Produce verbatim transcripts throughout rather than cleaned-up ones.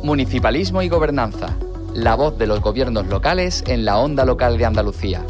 Municipalismo y gobernanza. La voz de los gobiernos locales en la onda local de Andalucía.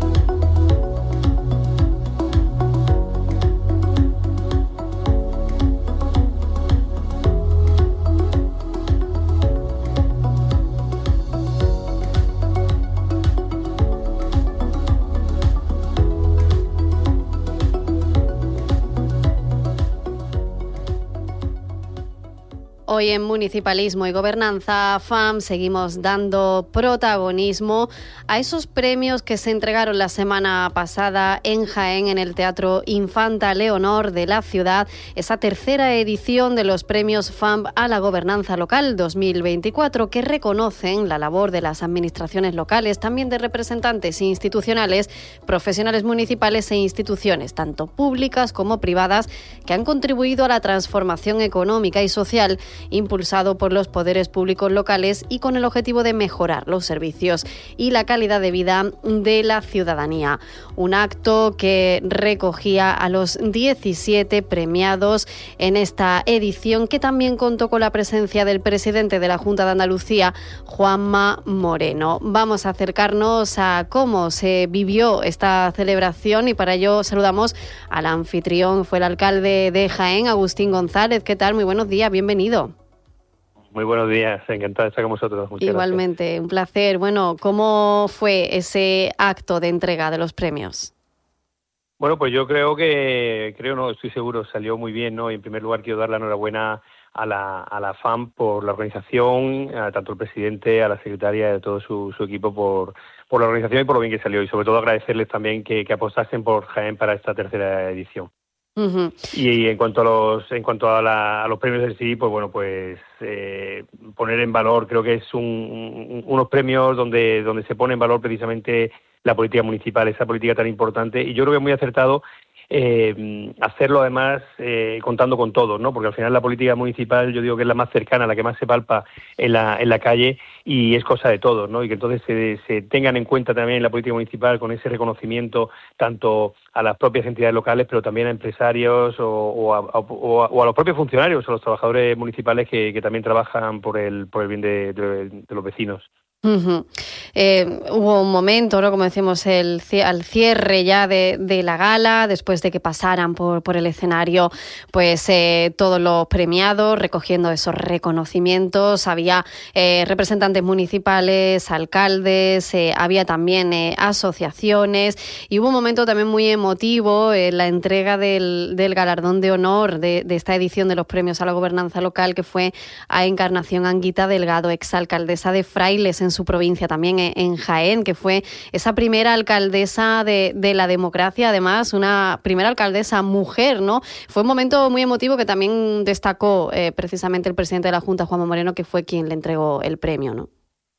Hoy en Municipalismo y Gobernanza F A M seguimos dando protagonismo a esos premios que se entregaron la semana pasada en Jaén, en el Teatro Infanta Leonor de la ciudad, esa tercera edición de los premios F A M a la Gobernanza Local dos mil veinticuatro, que reconocen la labor de las administraciones locales, también de representantes institucionales, profesionales municipales e instituciones, tanto públicas como privadas, que han contribuido a la transformación económica y social impulsado por los poderes públicos locales y con el objetivo de mejorar los servicios y la calidad de vida de la ciudadanía. Un acto que recogía a los diecisiete premiados en esta edición, que también contó con la presencia del presidente de la Junta de Andalucía, Juanma Moreno. Vamos a acercarnos a cómo se vivió esta celebración y para ello saludamos al anfitrión, fue el alcalde de Jaén, Agustín González. ¿Qué tal? Muy buenos días, bienvenido. Muy buenos días, encantado de estar con vosotros. Muchas Igualmente, gracias. Un placer. Bueno, ¿cómo fue ese acto de entrega de los premios? Bueno, pues yo creo que, creo no, estoy seguro, salió muy bien, ¿no? Y en primer lugar quiero dar la enhorabuena a la, a la F A M por la organización, a tanto el presidente, a la secretaria y a todo su, su equipo por, por la organización y por lo bien que salió. Y sobre todo agradecerles también que, que apostasen por Jaén para esta tercera edición. Uh-huh. Y en cuanto a los en cuanto a, la, a los premios en sí, pues bueno, pues eh, poner en valor, creo que es un, un, unos premios donde donde se pone en valor precisamente la política municipal, esa política tan importante, y yo creo que es muy acertado eh, hacerlo además eh, contando con todos, ¿no? Porque al final la política municipal yo digo que es la más cercana, la que más se palpa en la en la calle y es cosa de todos, ¿no? Y que entonces se, se tengan en cuenta también la política municipal con ese reconocimiento tanto a las propias entidades locales, pero también a empresarios o, o, a, o, a, o a los propios funcionarios, a los trabajadores municipales que, que también trabajan por el por el bien de, de, de los vecinos. Uh-huh. Eh, hubo un momento, ¿no? Como decimos, el al cierre ya de, de la gala, después de que pasaran por, por el escenario, pues eh, todos los premiados recogiendo esos reconocimientos. Había eh, representantes municipales, alcaldes, eh, había también eh, asociaciones y hubo un momento también muy emotivo, eh, la entrega del, del galardón de honor de, de esta edición de los premios a la gobernanza local, que fue a Encarnación Anguita Delgado, exalcaldesa de Frailes en su provincia, también en Jaén, que fue esa primera alcaldesa de, de la democracia, además una primera alcaldesa mujer, ¿no? Fue un momento muy emotivo que también destacó eh, precisamente el presidente de la Junta, Juanma Moreno, que fue quien le entregó el premio, ¿no?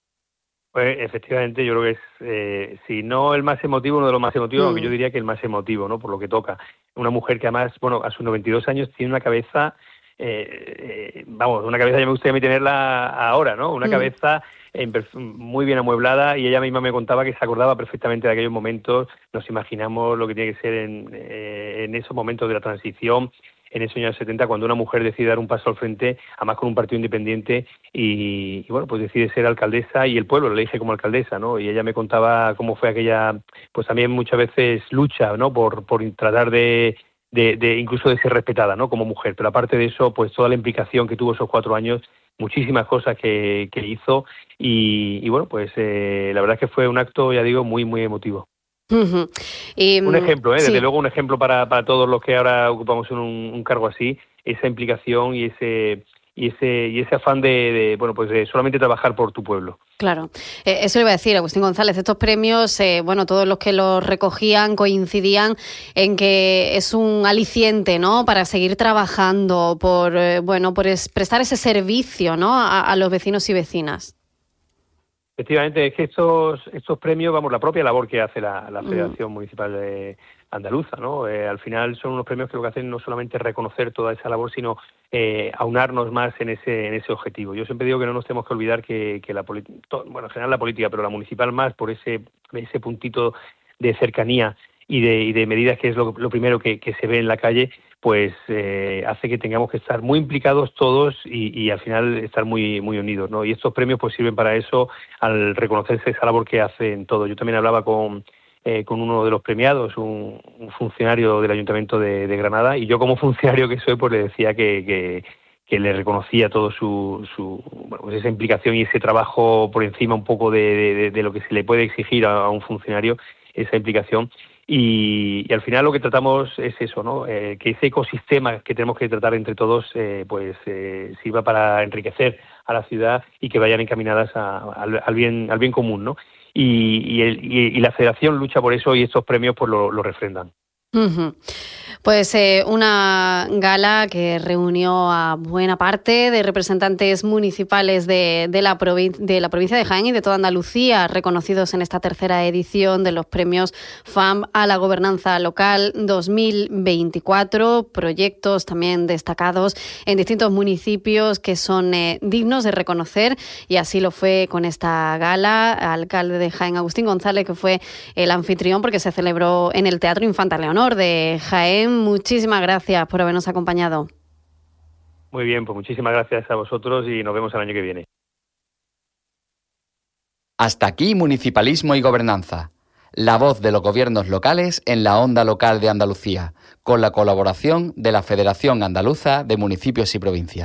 Pues efectivamente yo creo que es, eh, si no el más emotivo, uno de los más emotivos, mm. aunque yo diría que el más emotivo, ¿no? Por lo que toca. Una mujer que además, bueno, a sus noventa y dos años tiene una cabeza, eh, eh, vamos, una cabeza ya me gustaría tenerla ahora, ¿no? Una mm. cabeza muy bien amueblada, y ella misma me contaba que se acordaba perfectamente de aquellos momentos. Nos imaginamos lo que tiene que ser en, eh, en esos momentos de la transición, en esos años setenta, cuando una mujer decide dar un paso al frente, además con un partido independiente, y, y bueno, pues decide ser alcaldesa, y el pueblo le elige como alcaldesa, ¿no? Y ella me contaba cómo fue aquella, pues también muchas veces lucha, ¿no? Por, por tratar de De, de incluso de ser respetada, ¿no? Como mujer, pero aparte de eso, pues toda la implicación que tuvo esos cuatro años, muchísimas cosas que, que hizo, y, y bueno, pues eh, la verdad es que fue un acto, ya digo, muy, muy emotivo. Uh-huh. Y, un ejemplo, ¿eh? Sí. Desde luego un ejemplo para, para todos los que ahora ocupamos un, un cargo así, esa implicación y ese y ese y ese afán de, de bueno, pues de solamente trabajar por tu pueblo. Claro, eh, eso iba a decir, Agustín González, estos premios, eh, bueno, todos los que los recogían coincidían en que es un aliciente, ¿no?, para seguir trabajando, por, eh, bueno, por es, prestar ese servicio, ¿no?, a, a los vecinos y vecinas. Efectivamente, es que estos estos premios, vamos, la propia labor que hace la, la Federación mm. Municipal de Andaluza, ¿no? Eh, al final son unos premios que lo que hacen no solamente reconocer toda esa labor, sino eh, aunarnos más en ese en ese objetivo. Yo siempre digo que no nos tenemos que olvidar que, que la política, bueno, en general la política, pero la municipal más, por ese ese puntito de cercanía y de, y de medidas, que es lo, lo primero que, que se ve en la calle, pues eh, hace que tengamos que estar muy implicados todos y, y al final estar muy muy unidos, ¿no? Y estos premios pues sirven para eso, al reconocerse esa labor que hacen todos. Yo también hablaba con eh, con uno de los premiados, un, un funcionario del Ayuntamiento de, de Granada, y yo como funcionario que soy, pues le decía que, que, que le reconocía todo su, su bueno, pues esa implicación y ese trabajo por encima un poco de, de, de lo que se le puede exigir a, a un funcionario, esa implicación. Y, y al final lo que tratamos es eso, ¿no? Eh, que ese ecosistema que tenemos que tratar entre todos, eh, pues eh, sirva para enriquecer a la ciudad y que vayan encaminadas a, al, al bien al bien común, ¿no? Y, y, el, y, y la Federación lucha por eso y estos premios pues lo, lo refrendan. Uh-huh. Pues eh, una gala que reunió a buena parte de representantes municipales de, de, la provin- de la provincia de Jaén y de toda Andalucía, reconocidos en esta tercera edición de los premios F A M a la gobernanza local dos mil veinticuatro, proyectos también destacados en distintos municipios que son eh, dignos de reconocer, y así lo fue con esta gala. Alcalde de Jaén, Agustín González, que fue el anfitrión porque se celebró en el Teatro Infanta Leonor de Jaén. Muchísimas gracias por habernos acompañado. Muy bien, pues muchísimas gracias a vosotros y nos vemos el año que viene. Hasta aquí Municipalismo y Gobernanza, la voz de los gobiernos locales en la onda local de Andalucía, con la colaboración de la Federación Andaluza de Municipios y Provincias.